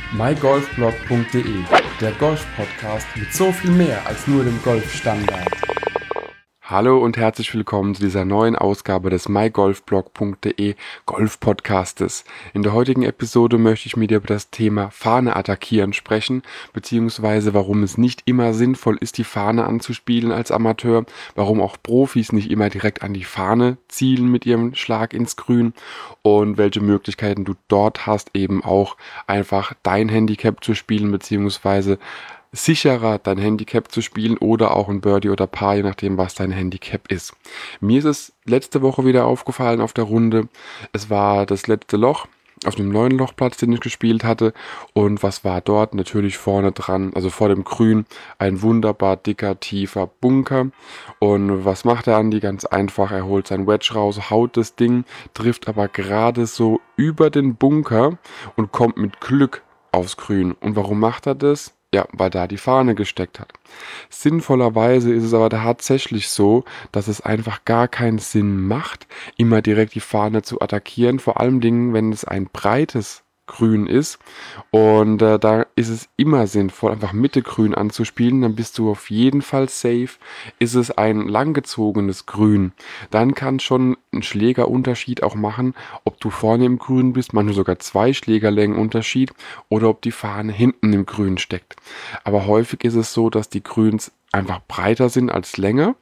mygolfblog.de, der Golf-Podcast mit so viel mehr als nur dem Golfstandard. Hallo und herzlich willkommen zu dieser neuen Ausgabe des mygolfblog.de Golf-Podcastes. In der heutigen Episode möchte ich mit dir über das Thema Fahne attackieren sprechen, beziehungsweise warum es nicht immer sinnvoll ist, die Fahne anzuspielen als Amateur, warum auch Profis nicht immer direkt an die Fahne zielen mit ihrem Schlag ins Grün und welche Möglichkeiten du dort hast, eben auch einfach dein Handicap zu spielen, beziehungsweise sicherer dein Handicap zu spielen oder auch ein Birdie oder Par, je nachdem, was dein Handicap ist. Mir ist es letzte Woche wieder aufgefallen auf der Runde. Es war das letzte Loch auf dem 9 Lochplatz, den ich gespielt hatte. Und was war dort? Natürlich vorne dran, also vor dem Grün, ein wunderbar dicker, tiefer Bunker. Und was macht der Andi? Ganz einfach, er holt sein Wedge raus, haut das Ding, trifft aber gerade so über den Bunker und kommt mit Glück aufs Grün. Und warum macht er das? Ja, weil da die Fahne gesteckt hat. Sinnvollerweise ist es aber tatsächlich so, dass es einfach gar keinen Sinn macht, immer direkt die Fahne zu attackieren, vor allem Dingen, wenn es ein breites Grün ist und da ist es immer sinnvoll, einfach Mitte Grün anzuspielen, dann bist du auf jeden Fall safe. Ist es ein langgezogenes Grün, dann kann schon ein Schlägerunterschied auch machen, ob du vorne im Grün bist, manchmal sogar 2 Schlägerlängen Unterschied oder ob die Fahne hinten im Grün steckt. Aber häufig ist es so, dass die Grüns einfach breiter sind als länger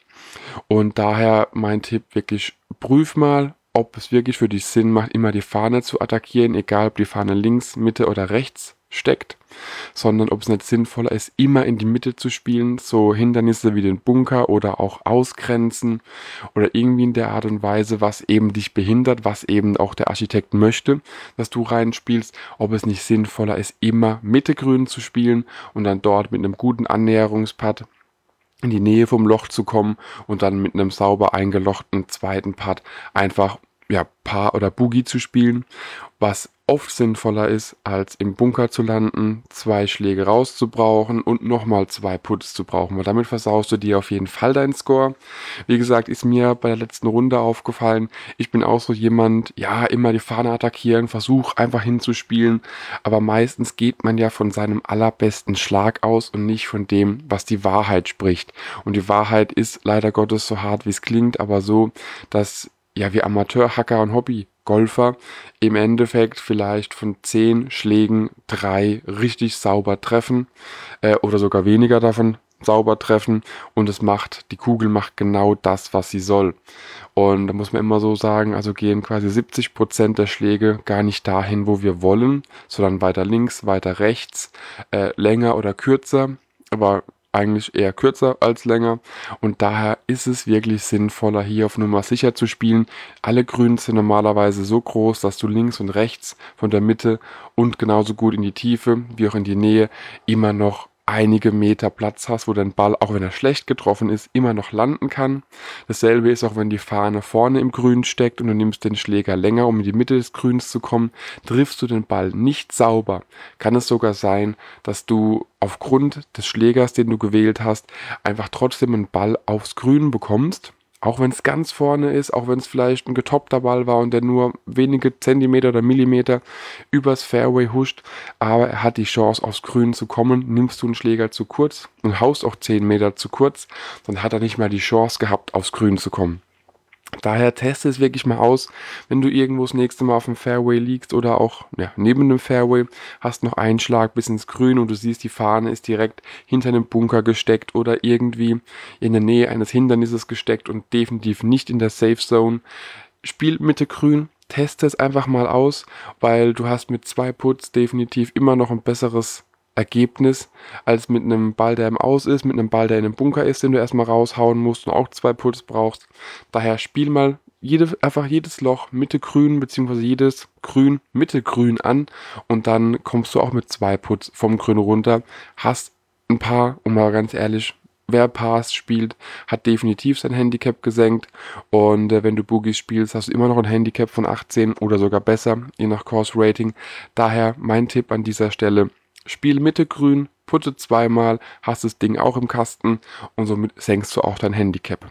und daher mein Tipp wirklich, prüf mal, ob es wirklich für dich Sinn macht, immer die Fahne zu attackieren, egal ob die Fahne links, Mitte oder rechts steckt, sondern ob es nicht sinnvoller ist, immer in die Mitte zu spielen, so Hindernisse wie den Bunker oder auch Ausgrenzen oder irgendwie in der Art und Weise, was eben dich behindert, was eben auch der Architekt möchte, dass du reinspielst, ob es nicht sinnvoller ist, immer Mitte Grün zu spielen und dann dort mit einem guten Annäherungspad in die Nähe vom Loch zu kommen und dann mit einem sauber eingelochten zweiten Putt einfach Par oder Boogie zu spielen, was oft sinnvoller ist, als im Bunker zu landen, 2 Schläge rauszubrauchen und nochmal 2 Putts zu brauchen, weil damit versaust du dir auf jeden Fall deinen Score. Wie gesagt, ist mir bei der letzten Runde aufgefallen, ich bin auch so jemand, immer die Fahne attackieren, versuch einfach hinzuspielen, aber meistens geht man ja von seinem allerbesten Schlag aus und nicht von dem, was die Wahrheit spricht. Und die Wahrheit ist leider Gottes, so hart wie es klingt, aber so, dass wir Amateur-Hacker und Hobby-Golfer im Endeffekt vielleicht von 10 Schlägen 3 richtig sauber treffen oder sogar weniger davon sauber treffen und die Kugel macht genau das, was sie soll. Und da muss man immer so sagen, also gehen quasi 70% der Schläge gar nicht dahin, wo wir wollen, sondern weiter links, weiter rechts, länger oder kürzer, aber eigentlich eher kürzer als länger und daher ist es wirklich sinnvoller, hier auf Nummer sicher zu spielen. Alle Grüns sind normalerweise so groß, dass du links und rechts von der Mitte und genauso gut in die Tiefe wie auch in die Nähe immer noch einige Meter Platz hast, wo dein Ball, auch wenn er schlecht getroffen ist, immer noch landen kann. Dasselbe ist auch, wenn die Fahne vorne im Grün steckt und du nimmst den Schläger länger, um in die Mitte des Grüns zu kommen, triffst du den Ball nicht sauber, kann es sogar sein, dass du aufgrund des Schlägers, den du gewählt hast, einfach trotzdem einen Ball aufs Grün bekommst. Auch wenn es ganz vorne ist, auch wenn es vielleicht ein getoppter Ball war und der nur wenige Zentimeter oder Millimeter übers Fairway huscht, aber er hat die Chance, aufs Grün zu kommen. Nimmst du einen Schläger zu kurz und haust auch 10 Meter zu kurz, dann hat er nicht mal die Chance gehabt, aufs Grün zu kommen. Daher teste es wirklich mal aus, wenn du irgendwo das nächste Mal auf dem Fairway liegst oder auch neben dem Fairway, hast noch einen Schlag bis ins Grün und du siehst, die Fahne ist direkt hinter einem Bunker gesteckt oder irgendwie in der Nähe eines Hindernisses gesteckt und definitiv nicht in der Safe Zone. Spiel Mitte Grün, teste es einfach mal aus, weil du hast mit 2 Putts definitiv immer noch ein besseres Ergebnis als mit einem Ball, der im Aus ist, mit einem Ball, der in einem Bunker ist, den du erstmal raushauen musst und auch 2 Putts brauchst. Daher spiel mal einfach jedes Loch Mitte Grün beziehungsweise jedes Grün Mitte Grün an und dann kommst du auch mit 2 Putts vom Grün runter, hast ein Paar und mal ganz ehrlich, wer Pars spielt, hat definitiv sein Handicap gesenkt und wenn du Boogies spielst, hast du immer noch ein Handicap von 18 oder sogar besser, je nach Course Rating. Daher mein Tipp an dieser Stelle, spiel Mitte Grün, putte 2-mal, hast das Ding auch im Kasten und somit senkst du auch dein Handicap.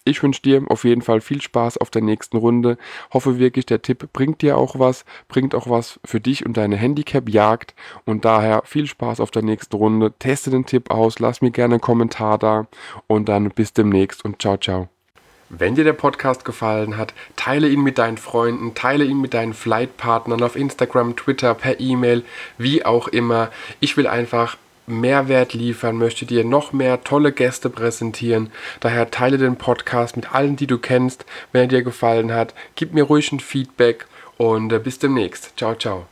Ich wünsche dir auf jeden Fall viel Spaß auf der nächsten Runde. Hoffe wirklich, der Tipp bringt dir auch was, bringt auch was für dich und deine Handicap-Jagd. Und daher viel Spaß auf der nächsten Runde. Teste den Tipp aus, lass mir gerne einen Kommentar da und dann bis demnächst und ciao, ciao. Wenn dir der Podcast gefallen hat, teile ihn mit deinen Freunden, teile ihn mit deinen Flightpartnern auf Instagram, Twitter, per E-Mail, wie auch immer. Ich will einfach Mehrwert liefern, möchte dir noch mehr tolle Gäste präsentieren. Daher teile den Podcast mit allen, die du kennst. Wenn er dir gefallen hat, gib mir ruhig ein Feedback und bis demnächst. Ciao, ciao.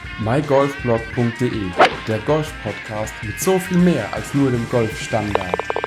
mygolfblog.de, der Golf-Podcast mit so viel mehr als nur dem Golfstandard.